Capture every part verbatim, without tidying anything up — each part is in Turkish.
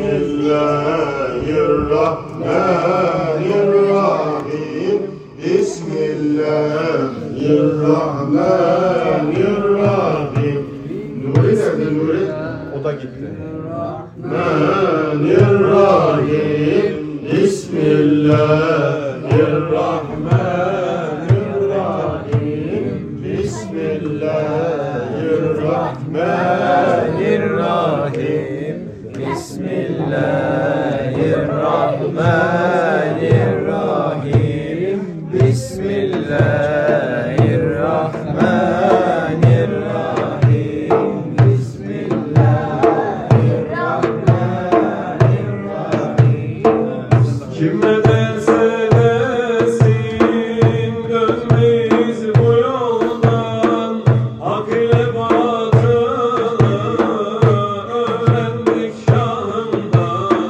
Bismillahirrahmanirrahim. Bismillahirrahmanirrahim. Nuri nerede Nuri? O da gitti. Rahmanirrahim. Bismillahirrahmanirrahim. Bismillahirrahmanirrahim. Bismillahirrahmanirrahim. Bismillahirrahmanirrahim. Bismillahirrahmanirrahim. Kime derse desin dönmeyiz bu yoldan. Hak ile batılı öğrendik şahından.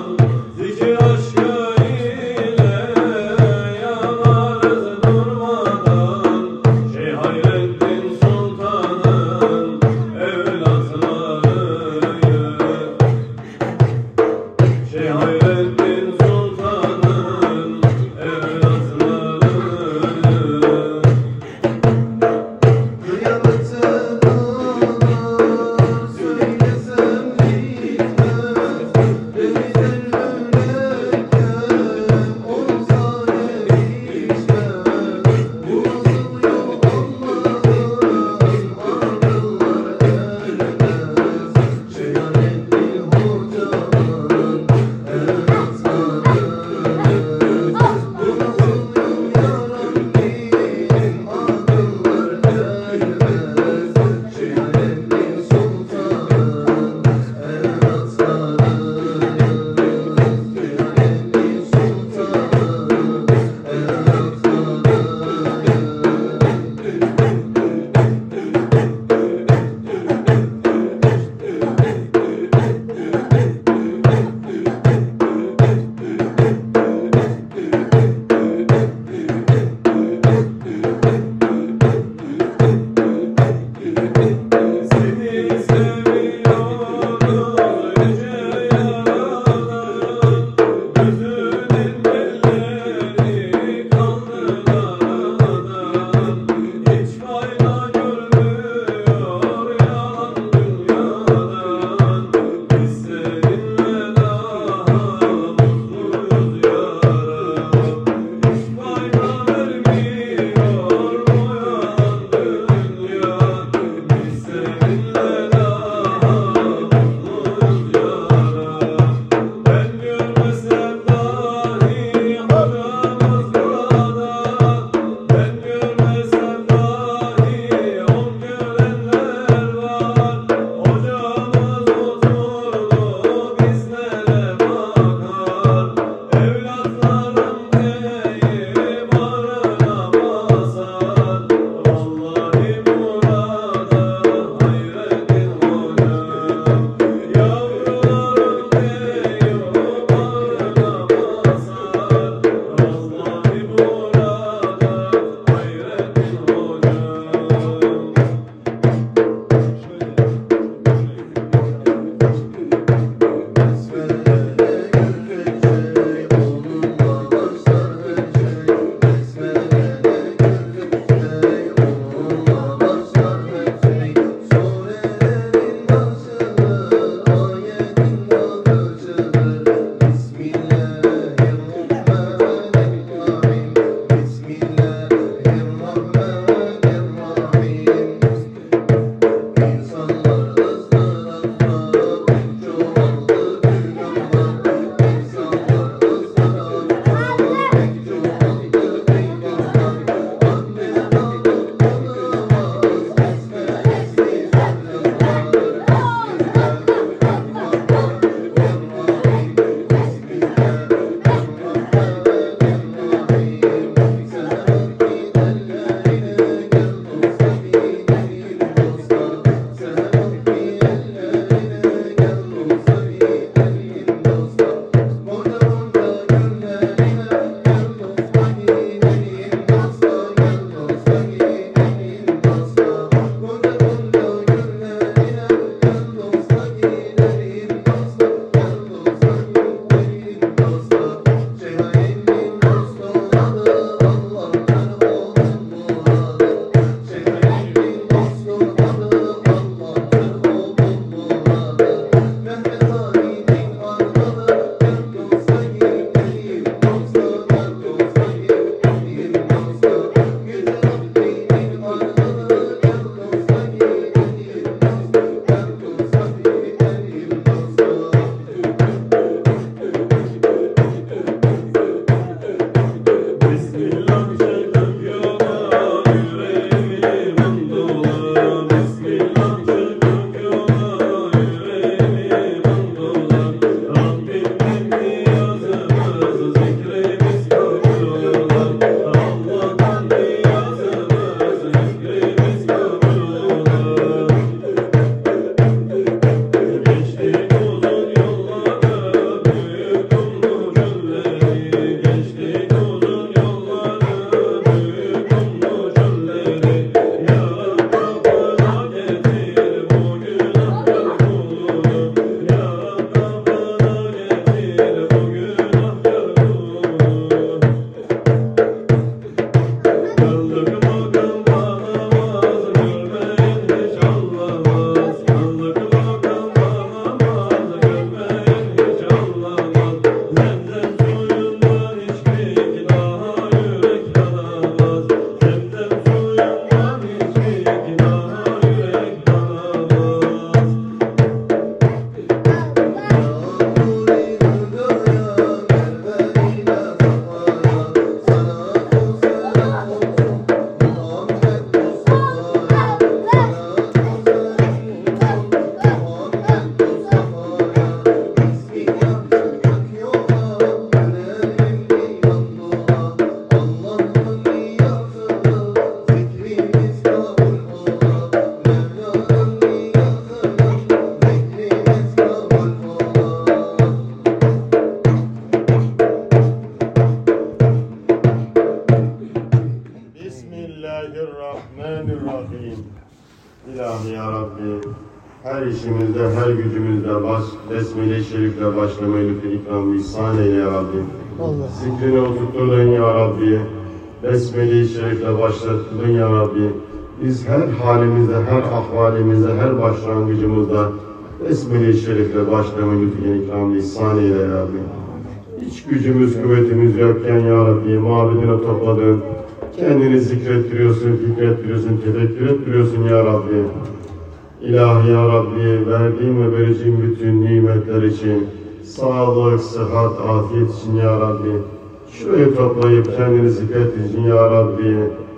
hallerimizde, her gücümüzde baş, Besmele-i Şerif'le başlamayı lütfen ikram-ı ihsan eyle ya Rabbi. Allah. Zikrini oturtturdun ya Rabbi. Besmele-i Şerif'le başlattırdın ya Rabbi. Biz her halimizde, her ahvalimizde, her başlangıcımızda Besmele-i Şerif'le başlamayı lütfen ikram-ı ihsan eyle ya Rabbi. Hiç gücümüz, kuvvetimiz yokken ya Rabbi, mabedine topladın. Kendini zikrettiriyorsun, fikrettiriyorsun, tefekkür ettiriyorsun ya Rabbi. İlahi ya Rabbi, verdiğin ve vereceğin bütün nimetler için, sağlık, sıhhat, afiyet için ya Rabbi. Şurayı toplayıp kendini zikrettir için ya Rabbi.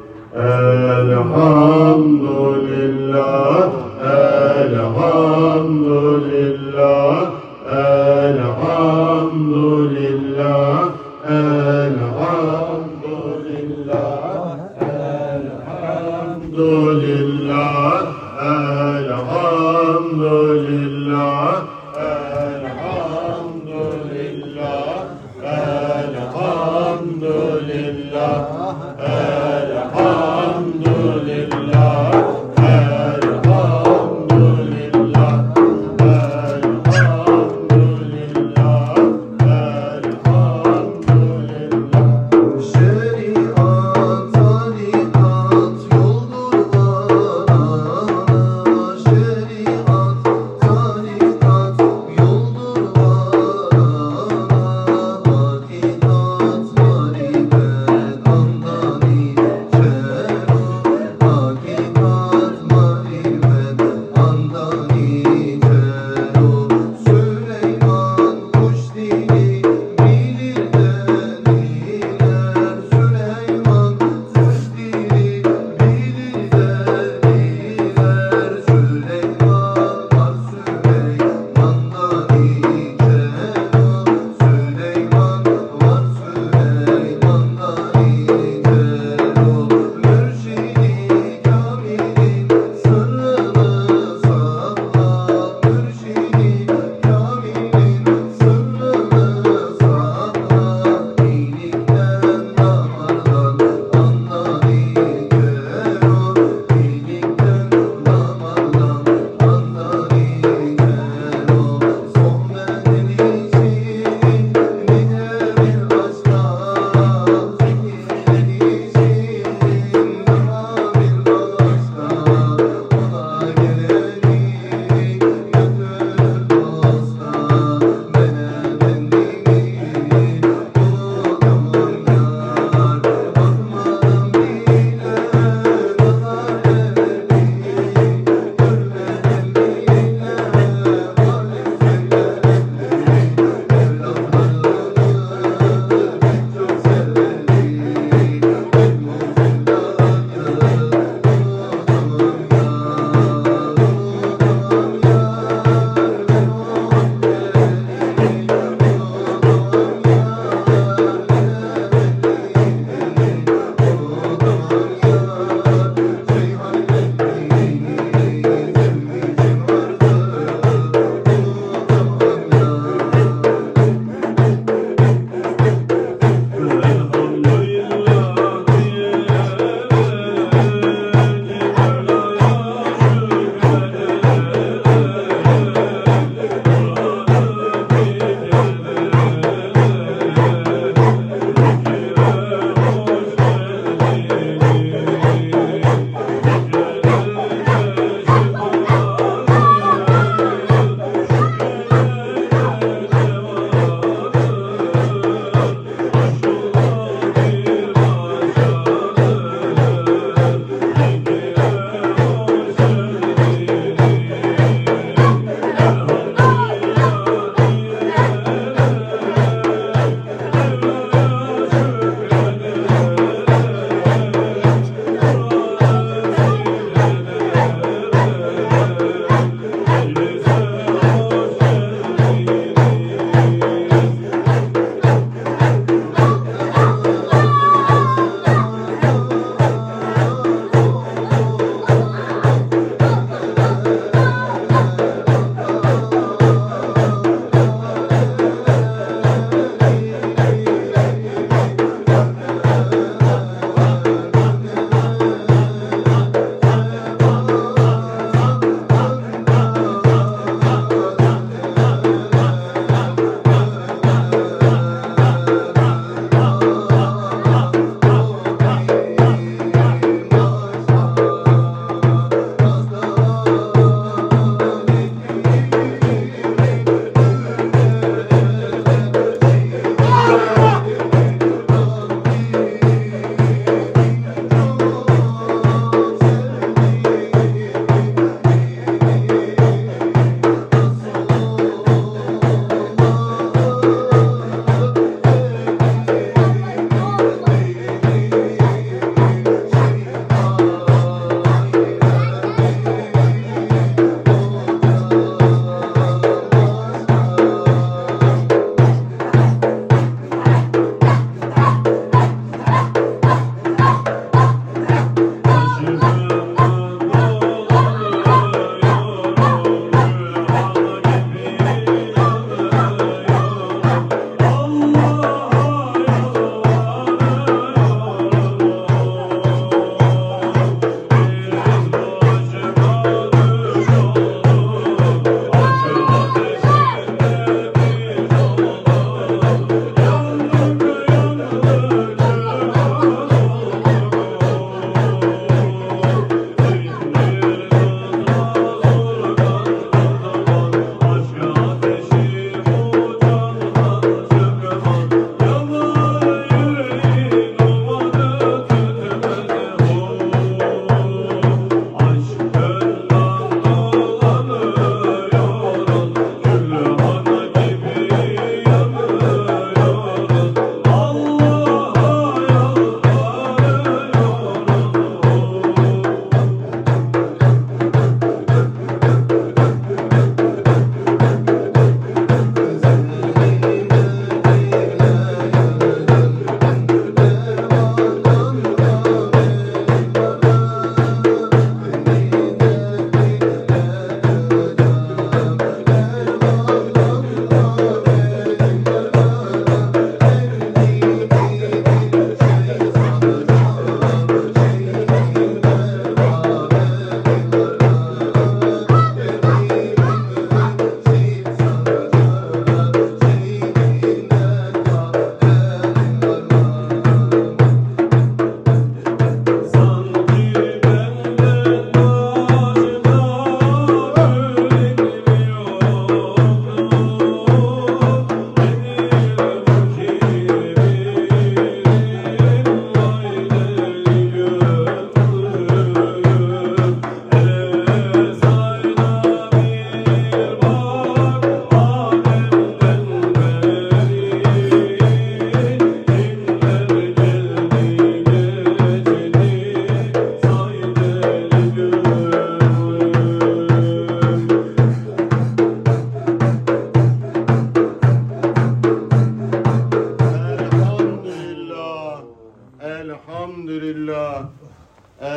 Elhamdülillah, elhamdülillah, elhamdülillah, elhamdülillah, elhamdülillah, elhamdülillah, elhamdülillah, elhamdülillah, elhamdülillah, elhamdülillah, elhamdülillah.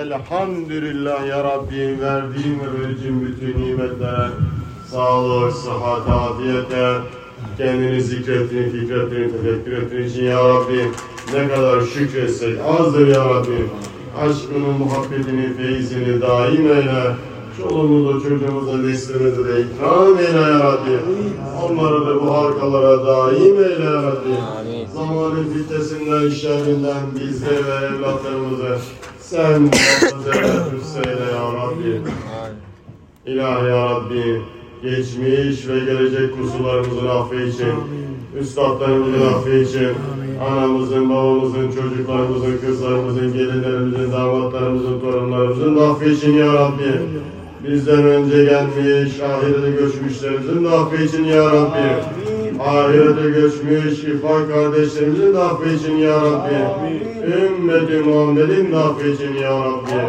Elhamdülillah ya Rabbi, verdiğin ve vereceğin bütün nimetlere, sağlık, sıhhat, afiyete, kendini zikrettiğin, fikrettiğin, tefekkür ettiğin için ya Rabbi, ne kadar şükretsek azdır ya Rabbi. Aşkını, muhabbetini, feyzini daim eyle. Çoluğumuza, çocuğumuza, neslimize de ikram eyle ya Rabbi. Onları da bu halkalara daim eyle ya Rabbi. Zamanın fitnesinden, şerrinden bizleri ve evlatlarımızı sen muhafaza eyle ya Rabbi. İlahi ya Rabbi, geçmiş ve gelecek kusurlarımızın affı için, üstadlarımızın affı için, anamızın, babamızın, çocuklarımızın, kızlarımızın, gelinlerimizin, damatlarımızın, torunlarımızın da affı için ya Rabbi. Bizden önce gelmiş, ahirete göçmüşlerimizin de affı için ya Rabbi. Ahirete göçmüş ifak kardeşlerimizin de affı için ya Rabbi. Ümmeti Muhammed'in de affı için ya Rabbi.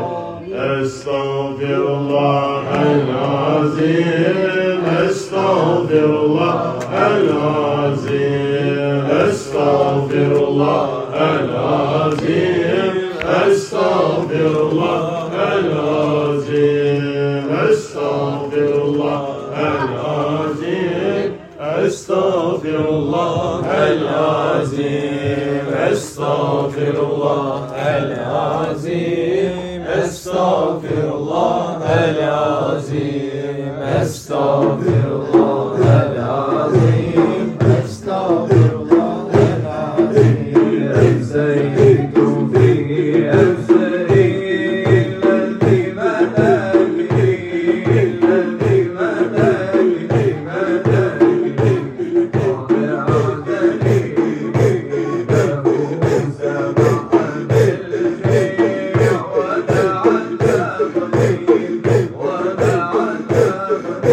Estağfirullahel-azim, estağfirullahel-azim, estağfirullahel-azim, estağfirullahel-azim, estağfirullahel-azim, estağfirullahel-azim, estağfirullahel-azim, estağfirullahel-azim, estağfirullahel-azim, estağfirullahel-azim. Evzeytu fihi evzeyil lezi melekti, lezi melekti, melekti, وَبِعَدَلِهِ لَهُ سَبْحًا بِالْجِيعِ وَتَعَذَّبْنِي وَتَعَذَّبْني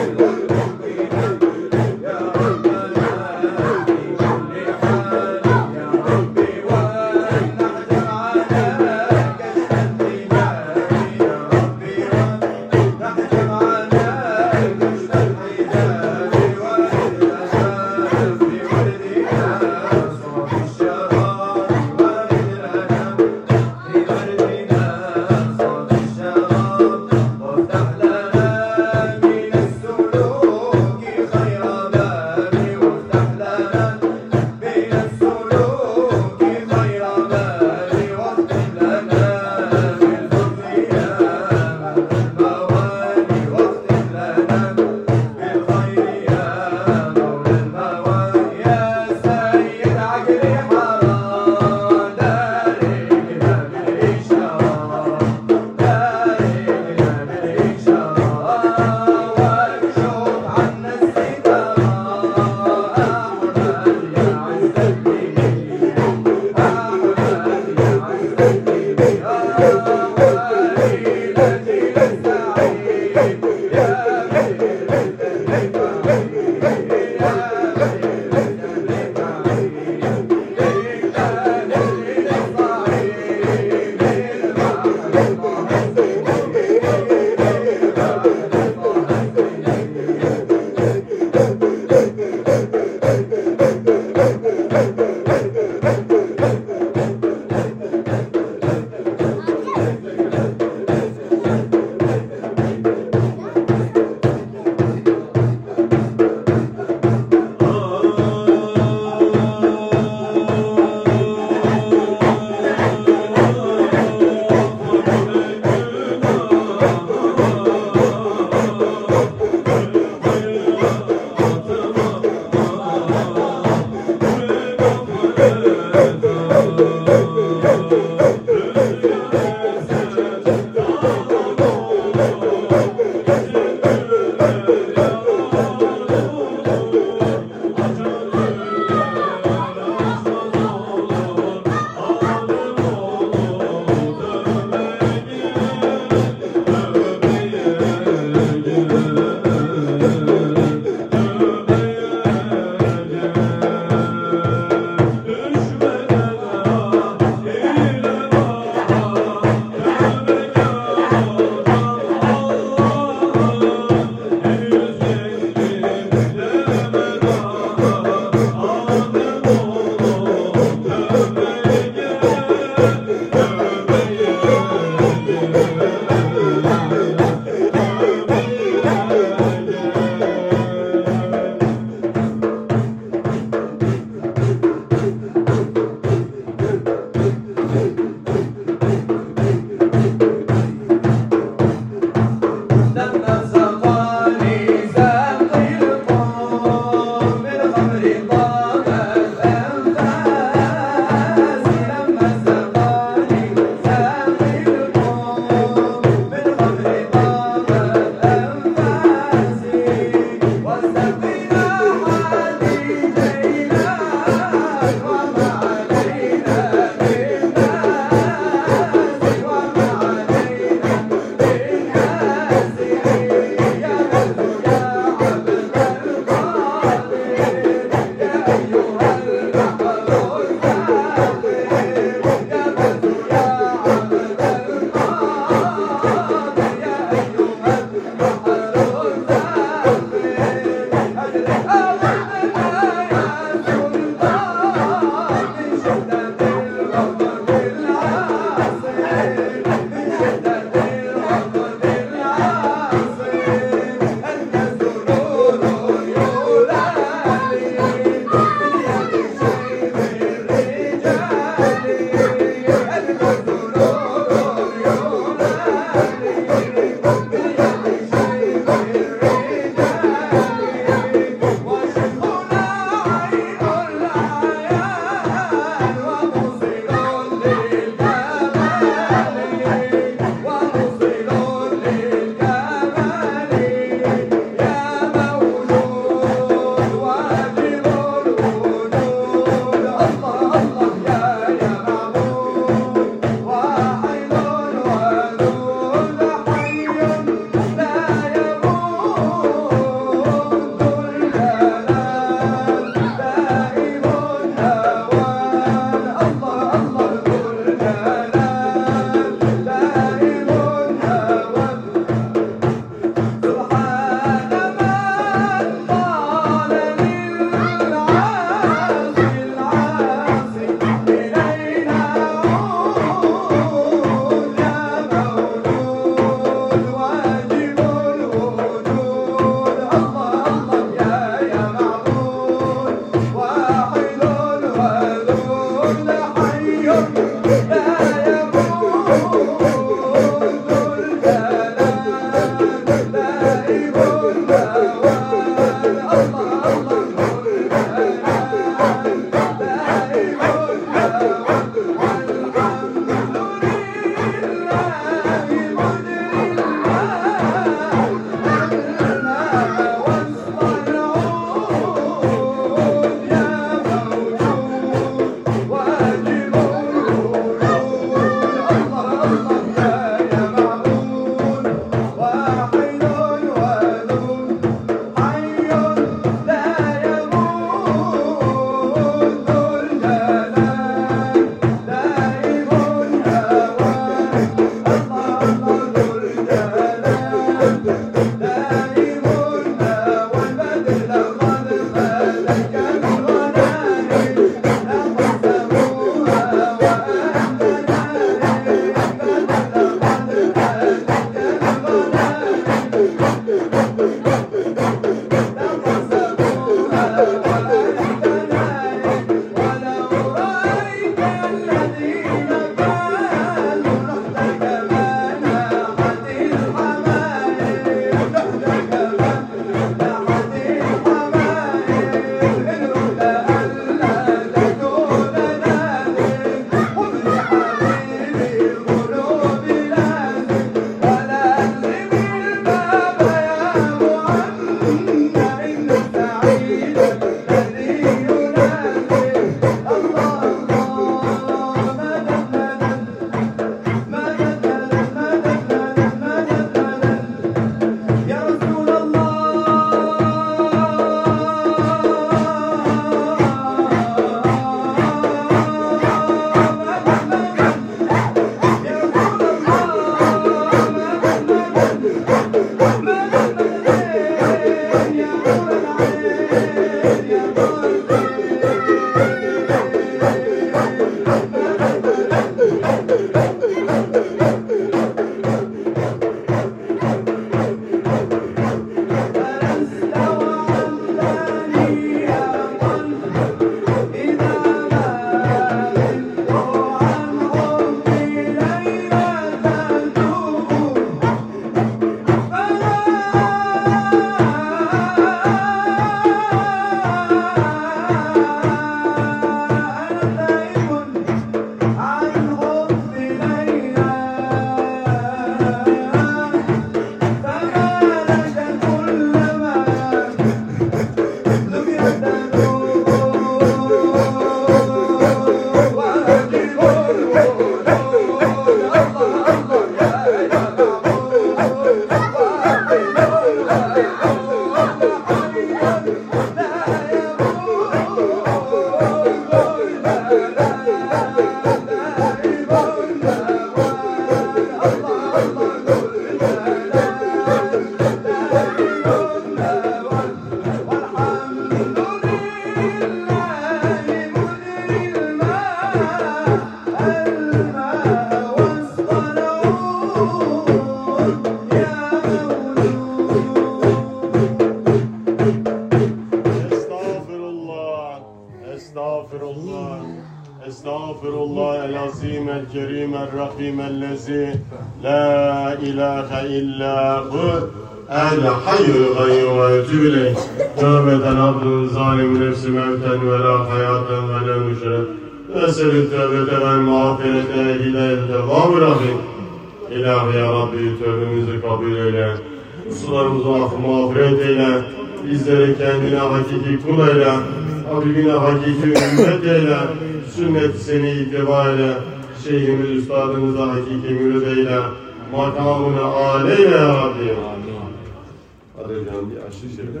استغفر الله استغفر الله العظيم الكريم الرحيم الذي لا إله إلا هو الحي القيوم وأتوب إليه توبة عبد ظالم نفس موتا ولا حياة ولا نشرا أسأل التوبة والمغفرة هداية الغفور الرحيم İlahi ya Rabbi tövbemizi kabul eyle, kusurlarımızı affı mağfiret eyle, bizleri kendine hakiki kul eyle, Habibine hakiki ümmet eyle, sünnet-i seni ittiba eyle, şeyhimiz üstadımıza hakiki mürid eyle, makamını âle eyle ya Rabbi. Hadi hocam bir aşırı şeyler.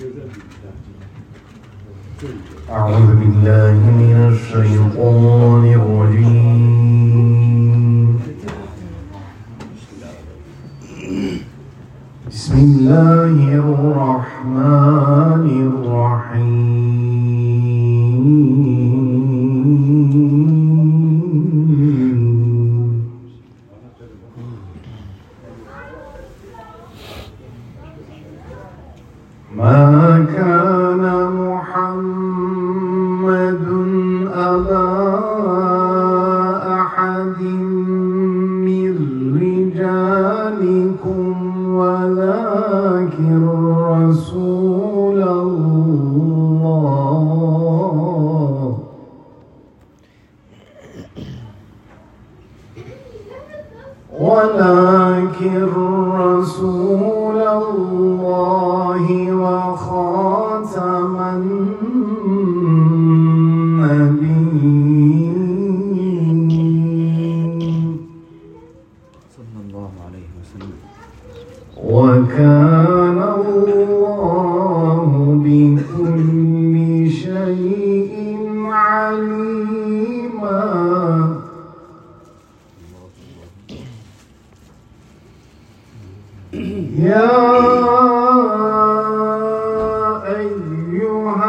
أعوذ بالله من الشيطان الرجيم بسم الله الرحمن الرحيم ما كان محمد أبا أحد من رجالكم ولكن رسول الله ولكن رسول الله وخاتم النبيين صلى الله عليه وسلم وكان الله بكل شيء عليما يا أيها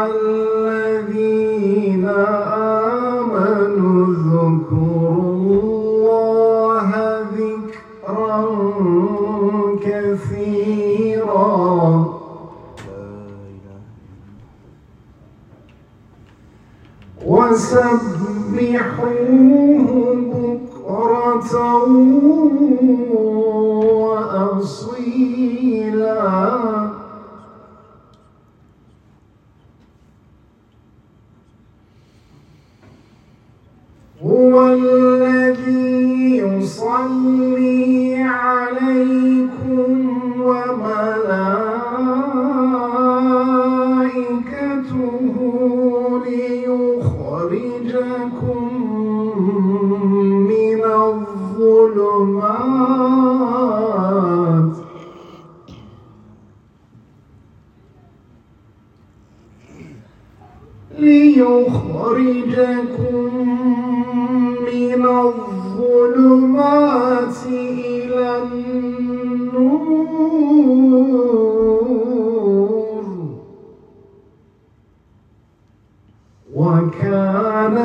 الذين آمنوا اذكروا الله ذكرا كثيرا وسبحوه بكرة وأصيلا هو الذي يصلي عليكم وملائكته ليخرجكم من الظلمات ليخرجكم من الظلمات إلى النور وكان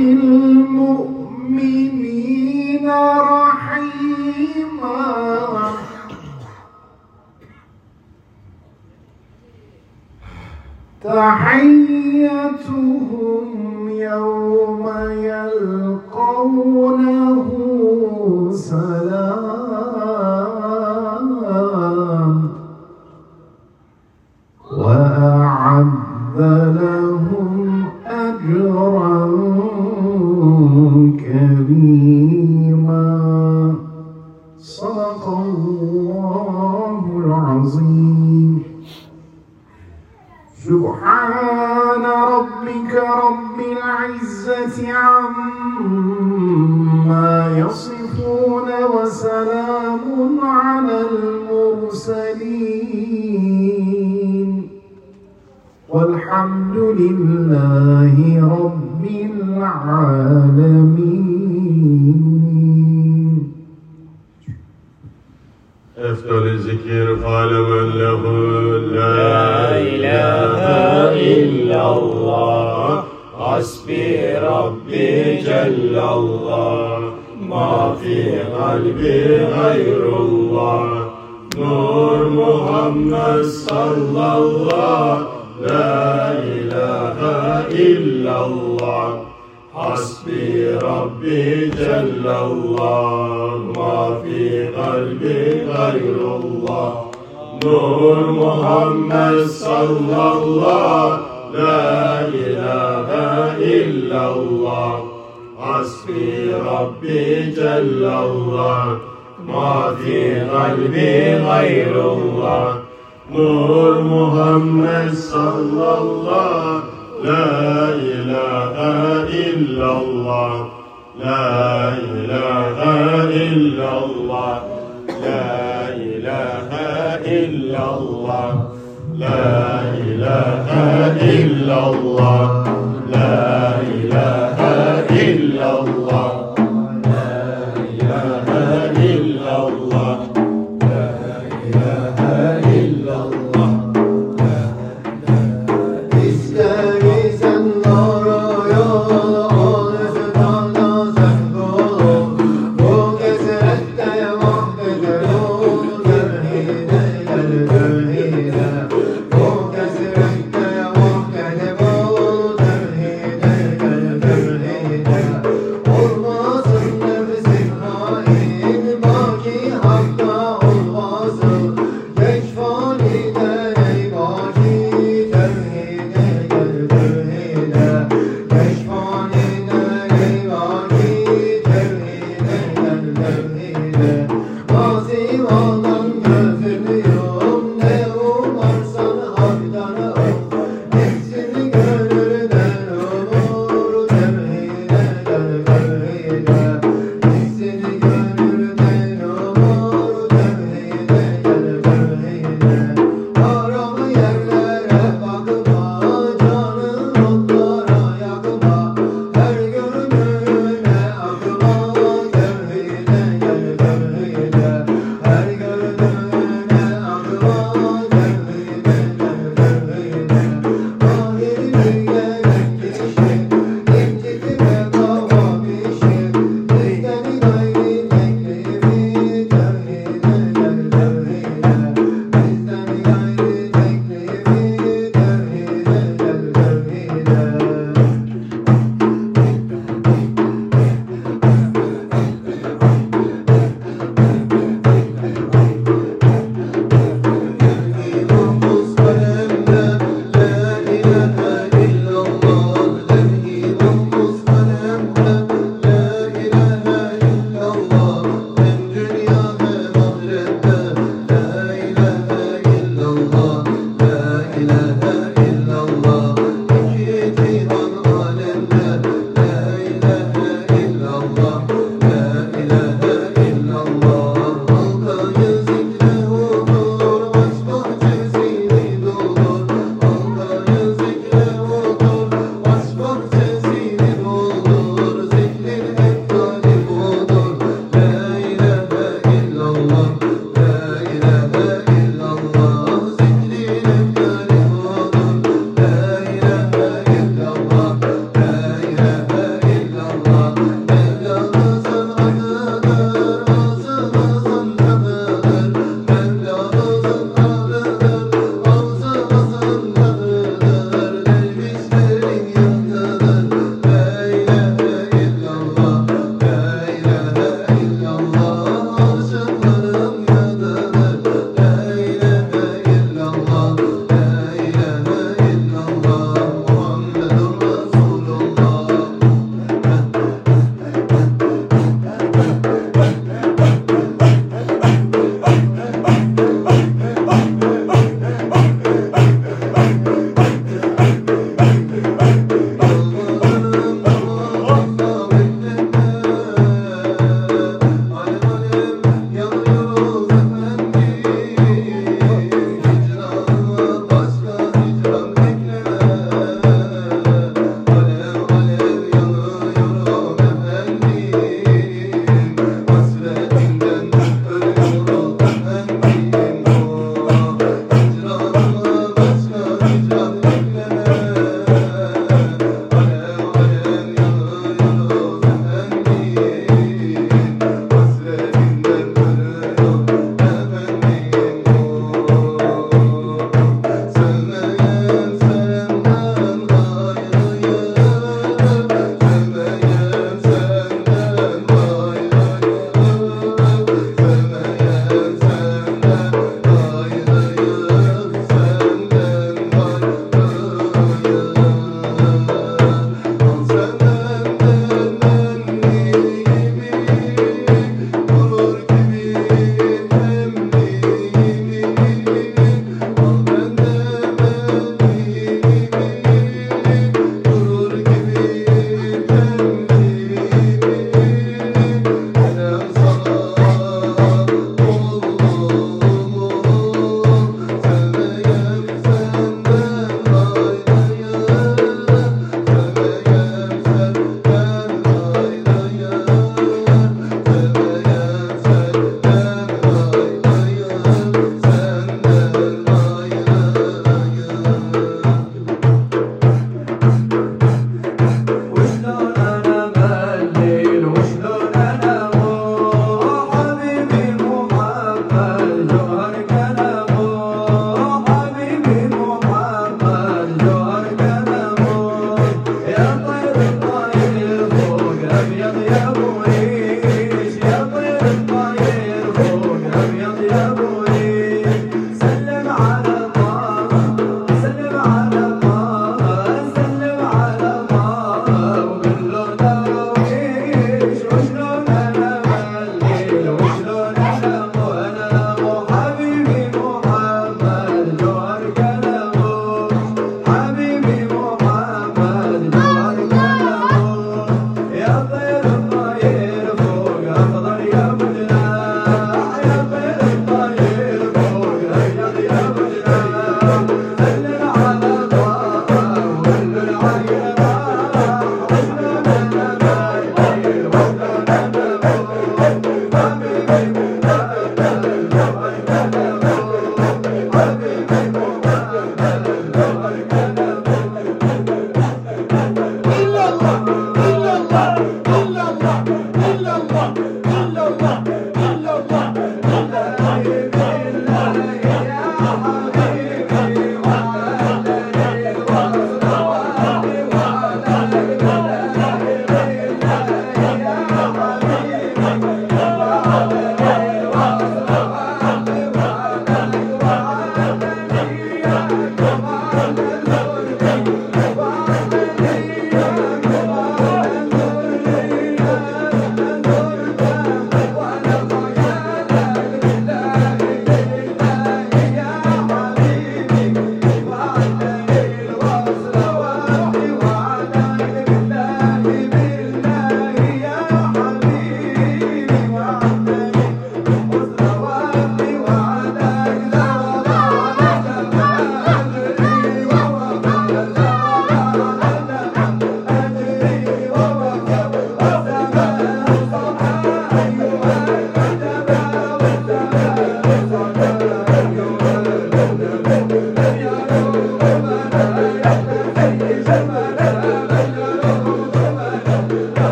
بالمؤمنين رحيما تحيتهم يوم يلقونه سلام وأعد لهم أجرا كريما صدق الله العظيم سبحان ربك رب العزة عما يصفون وسلام على المرسلين والحمد لله رب العالمين. أفضل الذكر قال من له لا إله إلا الله حسبي ربي جل الله ما في قلبي غير الله نور محمد صلى الله La ilahe illallah. Hasbi Rabbi Cellallah. Ma fi kalbi gayrullah. Nur Muhammed sallallah. La ilahe illallah. Hasbi Rabbi Cellallah. Ma fi kalbi gayrullah. Nur Muhammed sallallah. La ilahe illallah. La ilahe illallah. La ilahe illallah. La ilahe illallah. La ilahe illallah. Oh,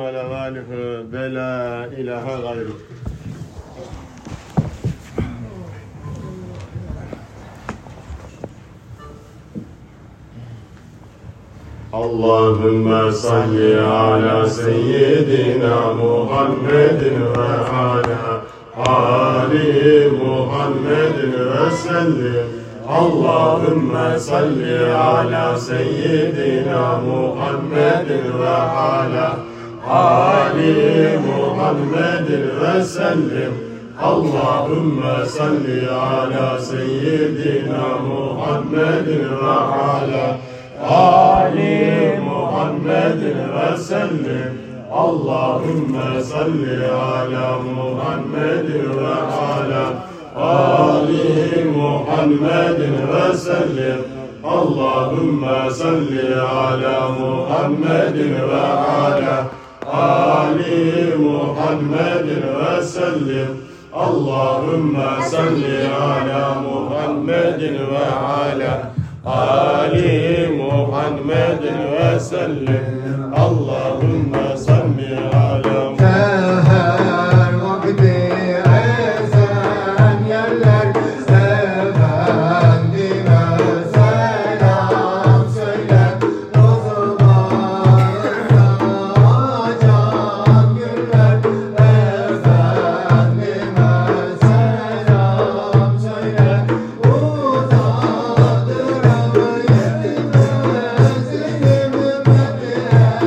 celle celaluhu ve la ilahe gayrı. Allahümme salli ala seyyidina Muhammedin ve ala Ali Muhammedin ve sellim. Allahümme salli ala seyyidina Muhammedin ve ala Ali Muhammedin ve sellim. Allahümme salli ala seyyidina Muhammedin ve ala Ali Muhammedin ve sellim. Allahümme salli ala Muhammedin ve ala Ali Muhammedin ve sellim. Allahümme salli ala Muhammedin ve ala Ali Muhammedin ve sellim. Allahümme salli ala Muhammedin ve ala Ali Muhammedin ve sellim. Allahümme salli ala Seher vakti esen yerler Efendime selam söyle. Rozlarına açan güller Efendime selam söyle. Uzadır ama yetmez ilim Medine.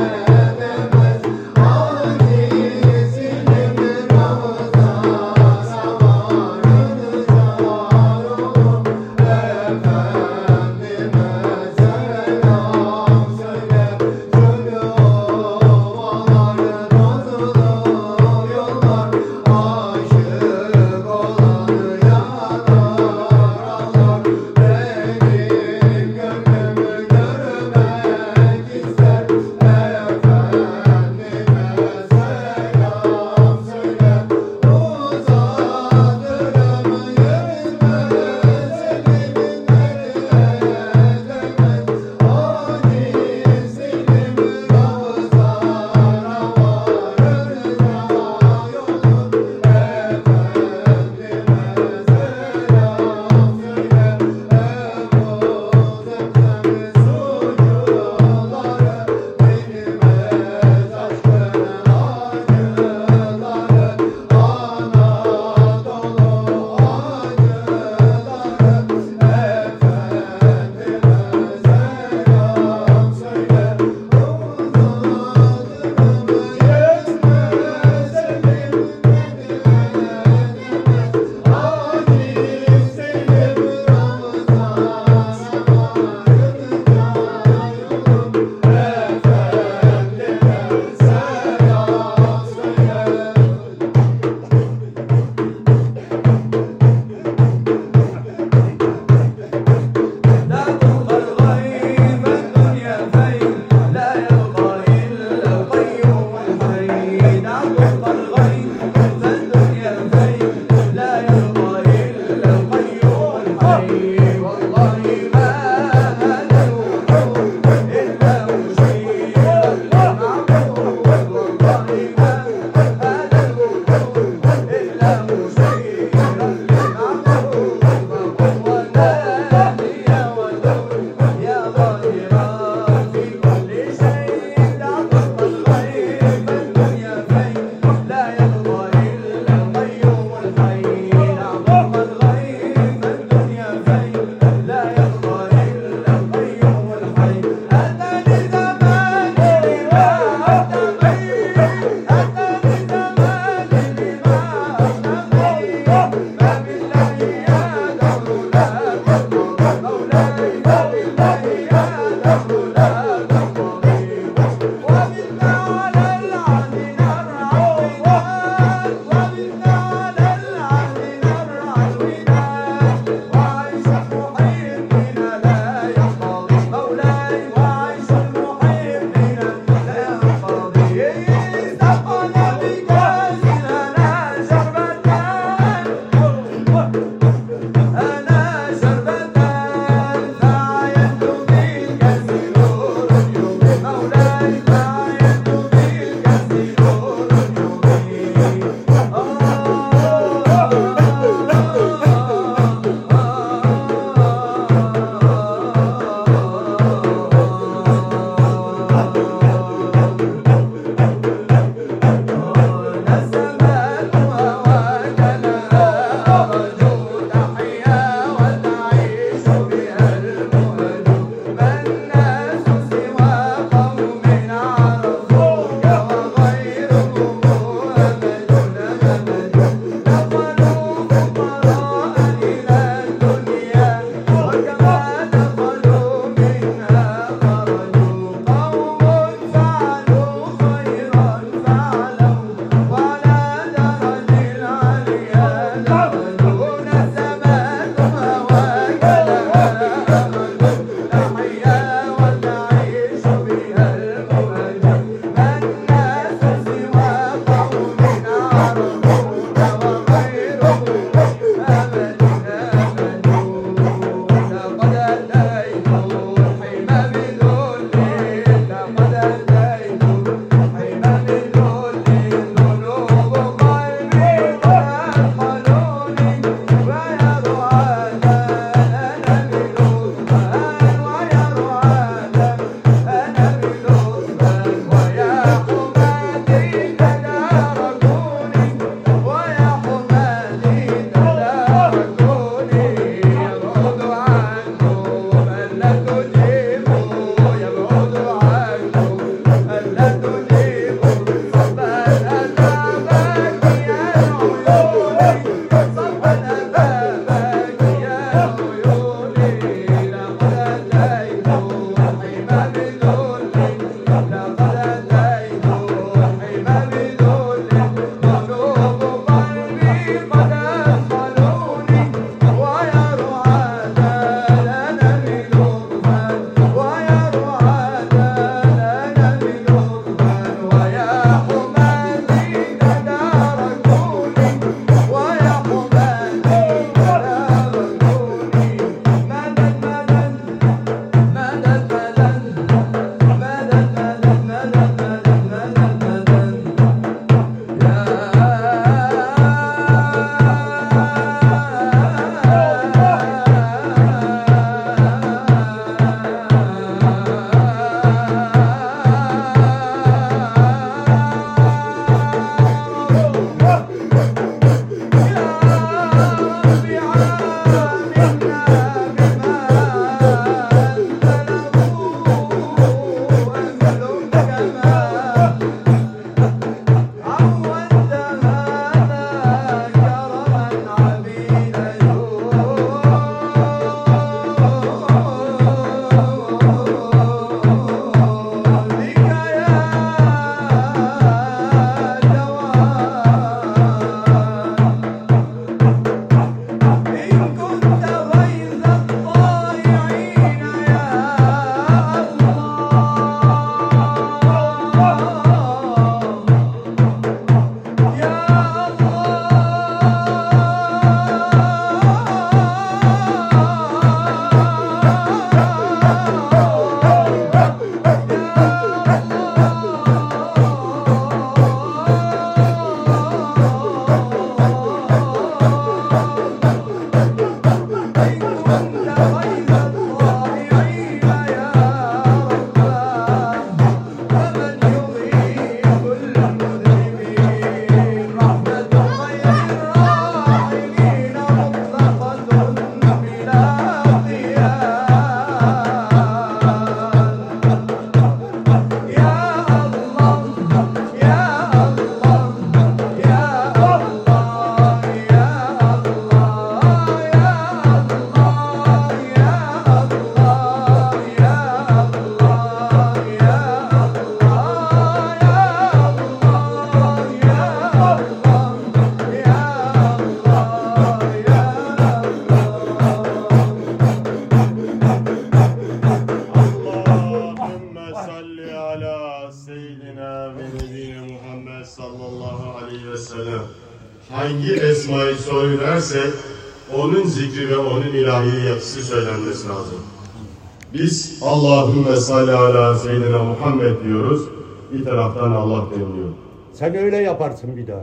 sallallahu aleyhi ve sellem hangi esmayı söylerse onun zikri ve onun ilahi yapısı söylenmesi lazım. Biz Allahümme salli ala seyyidina Muhammed diyoruz. Bir taraftan Allah deniliyor. Sen öyle yaparsın bir daha.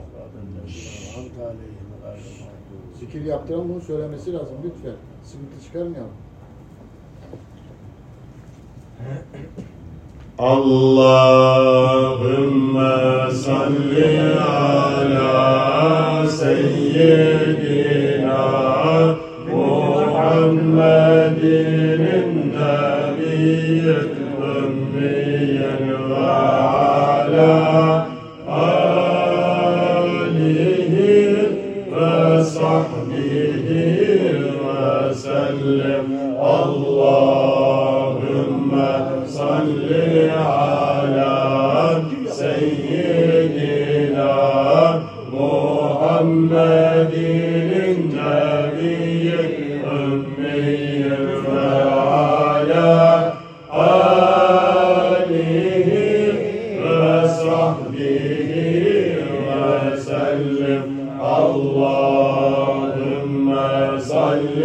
Zikir yaptıran bunu söylemesi lazım lütfen. Sıkıntı çıkarmayalım. Allahümme salli ala seyyidina Muhammedin nebiyyil ümmiyyen ve ala alihi ve sahbihi ve sellem. Allahümme salli ala seyyidina Muhammed